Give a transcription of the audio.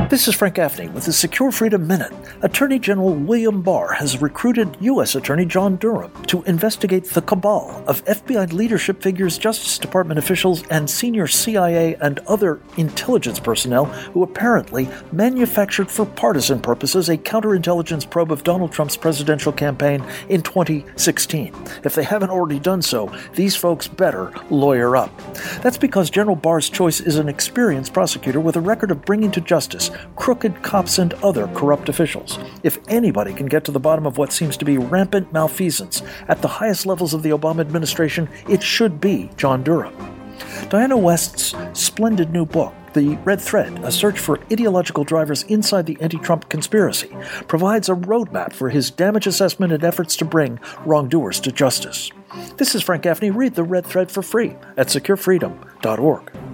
This is Frank Gaffney with the Secure Freedom Minute. Attorney General William Barr has recruited U.S. Attorney John Durham to investigate the cabal of FBI leadership figures, Justice Department officials, and senior CIA and other intelligence personnel who apparently manufactured for partisan purposes a counterintelligence probe of Donald Trump's presidential campaign in 2016. If they haven't already done so, these folks better lawyer up. That's because General Barr's choice is an experienced prosecutor with a record of bringing to justice crooked cops and other corrupt officials. If anybody can get to the bottom of what seems to be rampant malfeasance at the highest levels of the Obama administration, it should be John Durham. Diana West's splendid new book, The Red Thread, A Search for Ideological Drivers Inside the Anti-Trump Conspiracy, provides a roadmap for his damage assessment and efforts to bring wrongdoers to justice. This is Frank Gaffney. Read The Red Thread for free at securefreedom.org.